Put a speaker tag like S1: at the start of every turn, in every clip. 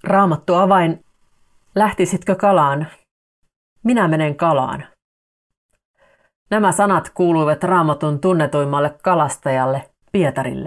S1: Raamattu avain. Lähtisitkö kalaan? Minä menen kalaan. Nämä sanat kuuluivat Raamatun tunnetuimmalle kalastajalle Pietarille.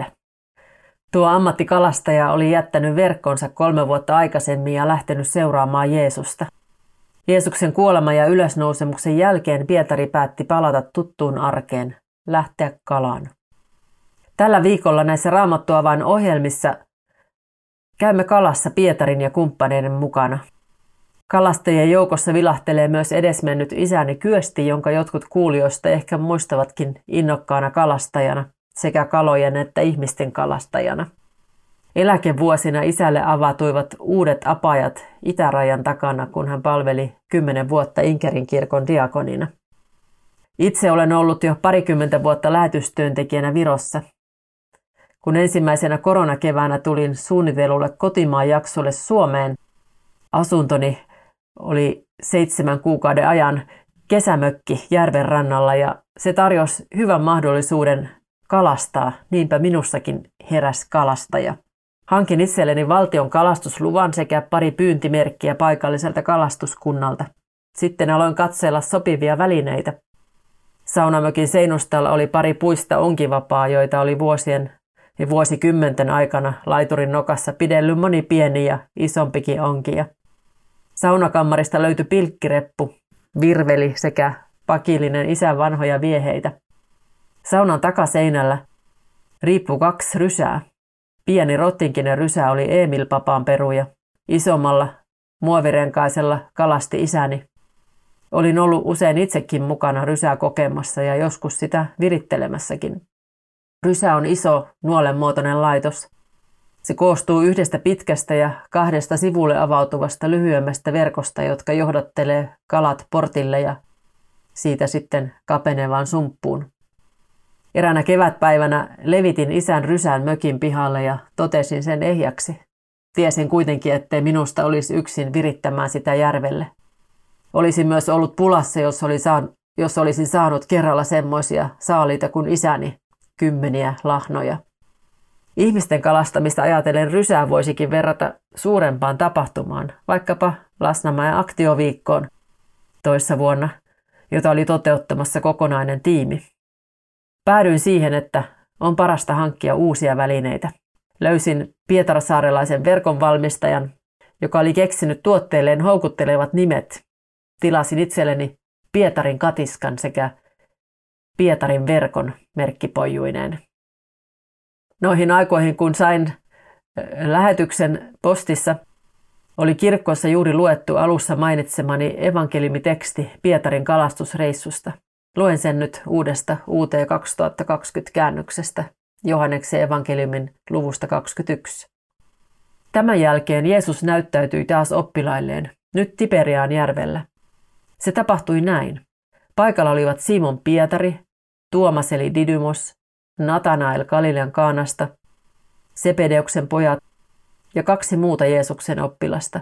S1: Tuo ammattikalastaja oli jättänyt verkkonsa 3 vuotta aikaisemmin ja lähtenyt seuraamaan Jeesusta. Jeesuksen kuoleman ja ylösnousemuksen jälkeen Pietari päätti palata tuttuun arkeen, lähteä kalaan. Tällä viikolla näissä Raamattuavain ohjelmissa käymme kalassa Pietarin ja kumppaneiden mukana. Kalastajien joukossa vilahtelee myös edesmennyt isäni Kyösti, jonka jotkut kuulijoista ehkä muistavatkin innokkaana kalastajana, sekä kalojen että ihmisten kalastajana. Eläkevuosina isälle avautuivat uudet apajat itärajan takana, kun hän palveli 10 vuotta Inkerin kirkon diakonina. Itse olen ollut jo 20 vuotta lähetystyöntekijänä Virossa. Kun ensimmäisenä koronakeväänä tulin suunnitellulle kotimaan jaksolle Suomeen, asuntoni oli 7 kuukauden ajan kesämökki järven rannalla ja se tarjosi hyvän mahdollisuuden kalastaa, niinpä minussakin heräsi kalastaja. Hankin itselleni valtion kalastusluvan sekä pari pyyntimerkkiä paikalliselta kalastuskunnalta. Sitten aloin katsella sopivia välineitä. Saunamökin seinustalla oli pari puista onkivapaa, joita oli vuosien ja vuosikymmenten aikana laiturin nokassa pidellyt moni pieni ja isompikin onkia. Saunakammarista löytyi pilkkireppu, virveli sekä pakillinen isän vanhoja vieheitä. Saunan takaseinällä riippui 2 rysää. Pieni rottinkinen rysä oli Emil Papan peruja. Isommalla muovirenkaisella kalasti isäni. Olin ollut usein itsekin mukana rysää kokemassa ja joskus sitä virittelemässäkin. Rysä on iso, nuolenmuotoinen laitos. Se koostuu 1 pitkästä ja 2 sivulle avautuvasta lyhyemmästä verkosta, jotka johdattelee kalat portille ja siitä sitten kapenevaan sumppuun. Eräänä kevätpäivänä levitin isän rysän mökin pihalle ja totesin sen ehjäksi. Tiesin kuitenkin, ettei minusta olisi yksin virittämään sitä järvelle. Olisin myös ollut pulassa, jos olisin saanut kerralla semmoisia saaliita kuin isäni, 10 lahnoja. Ihmisten kalastamista ajatellen rysää voisikin verrata suurempaan tapahtumaan, vaikkapa Lasnamäen aktioviikkoon toissa vuonna, jota oli toteuttamassa kokonainen tiimi. Päädyin siihen, että on parasta hankkia uusia välineitä. Löysin pietarsaarelaisen verkonvalmistajan, joka oli keksinyt tuotteilleen houkuttelevat nimet. Tilasin itselleni Pietarin katiskan sekä Pietarin verkon merkkipojuineen. Noihin aikoihin, kun sain lähetyksen postissa, oli kirkkossa juuri luettu alussa mainitsemani evankeliumiteksti Pietarin kalastusreissusta. Luen sen nyt uudesta UT 2020 käännöksestä Johanneksen evankeliumin luvusta 21. Tämän jälkeen Jeesus näyttäytyi taas oppilailleen, nyt Tiberiaan järvellä. Se tapahtui näin. Paikalla olivat Simon Pietari, Tuomas eli Didymos, Natanael Galilean Kaanasta, Sebedeuksen pojat ja 2 muuta Jeesuksen oppilasta.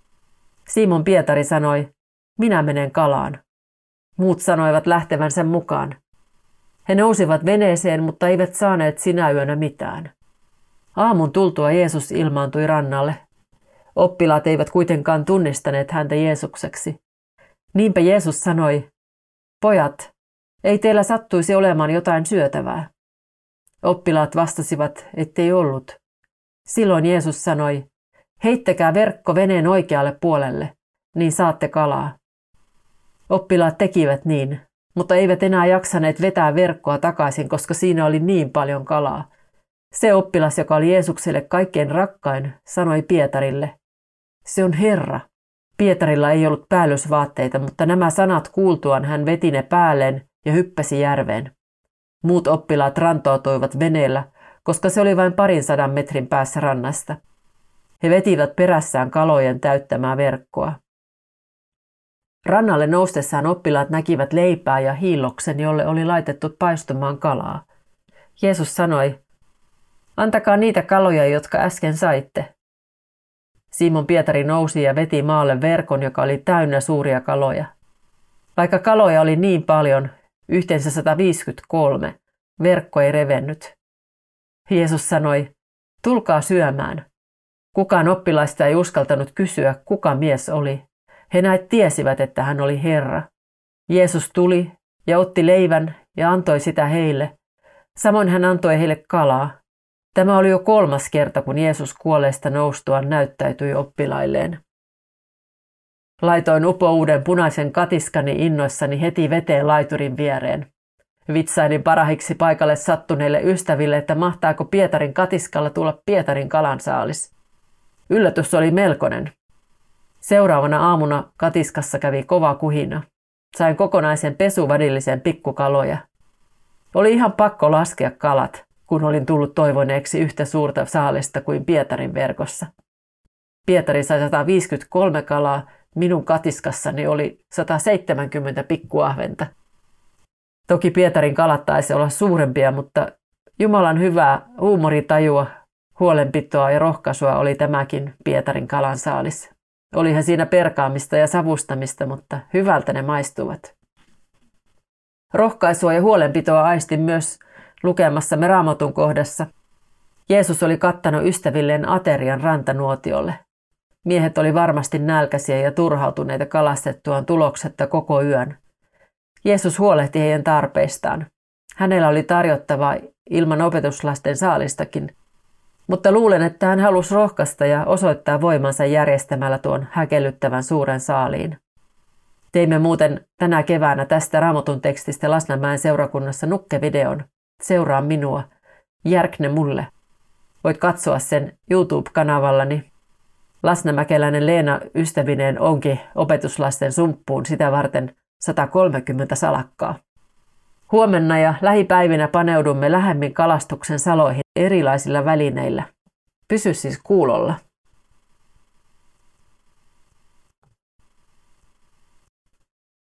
S1: Simon Pietari sanoi, minä menen kalaan. Muut sanoivat lähtevänsä mukaan. He nousivat veneeseen, mutta eivät saaneet sinä yönä mitään. Aamun tultua Jeesus ilmaantui rannalle. Oppilaat eivät kuitenkaan tunnistaneet häntä Jeesukseksi. Niinpä Jeesus sanoi, pojat, ei teillä sattuisi olemaan jotain syötävää. Oppilaat vastasivat, ettei ollut. Silloin Jeesus sanoi, heittäkää verkko veneen oikealle puolelle, niin saatte kalaa. Oppilaat tekivät niin, mutta eivät enää jaksaneet vetää verkkoa takaisin, koska siinä oli niin paljon kalaa. Se oppilas, joka oli Jeesukselle kaikkein rakkain, sanoi Pietarille, se on Herra. Pietarilla ei ollut päällysvaatteita, mutta nämä sanat kuultuaan hän veti ne päälleen ja hyppäsi järveen. Muut oppilaat rantautuivat veneellä, koska se oli vain 200 metrin päässä rannasta. He vetivät perässään kalojen täyttämää verkkoa. Rannalle noustessaan oppilaat näkivät leipää ja hiilloksen, jolle oli laitettu paistumaan kalaa. Jeesus sanoi, antakaa niitä kaloja, jotka äsken saitte. Simon Pietari nousi ja veti maalle verkon, joka oli täynnä suuria kaloja. Vaikka kaloja oli niin paljon, yhteensä 153, verkko ei revennyt. Jeesus sanoi, tulkaa syömään. Kukaan oppilaista ei uskaltanut kysyä, kuka mies oli. He näet tiesivät, että hän oli Herra. Jeesus tuli ja otti leivän ja antoi sitä heille. Samoin hän antoi heille kalaa. Tämä oli jo 3. kerta, kun Jeesus kuolleista noustuaan näyttäytyi oppilailleen. Laitoin upouuden punaisen katiskani innoissani heti veteen laiturin viereen. Vitsailin parahiksi paikalle sattuneille ystäville, että mahtaako Pietarin katiskalla tulla Pietarin kalansaalis. Yllätys oli melkoinen. Seuraavana aamuna katiskassa kävi kova kuhina. Sain kokonaisen pesuvadillisen pikkukaloja. Oli ihan pakko laskea kalat, kun olin tullut toivoneeksi yhtä suurta saalista kuin Pietarin verkossa. Pietari sai 153 kalaa, minun katiskassani oli 170 pikkuahventa. Toki Pietarin kalat taisi olla suurempia, mutta Jumalan hyvää huumoritajua, huolenpitoa ja rohkaisua oli tämäkin Pietarin kalansaalis. Olihan siinä perkaamista ja savustamista, mutta hyvältä ne maistuvat. Rohkaisua ja huolenpitoa aistin myös lukemassamme Raamatun kohdassa. Jeesus oli kattanut ystävilleen aterian rantanuotiolle. Miehet oli varmasti nälkäisiä ja turhautuneita kalastettuaan tuloksetta koko yön. Jeesus huolehti heidän tarpeistaan. Hänellä oli tarjottavaa ilman opetuslasten saalistakin, mutta luulen, että hän halusi rohkaista ja osoittaa voimansa järjestämällä tuon häkellyttävän suuren saaliin. Teimme muuten tänä keväänä tästä Raamatun tekstistä Lasnamäen seurakunnassa nukkevideon. Seuraa minua. Järkne mulle. Voit katsoa sen YouTube-kanavallani. Lasnamäkeläinen Leena ystävineen onkin opetuslasten sumppuun sitä varten 130 salakkaa. Huomenna ja lähipäivinä paneudumme lähemmin kalastuksen saloihin erilaisilla välineillä. Pysy siis kuulolla.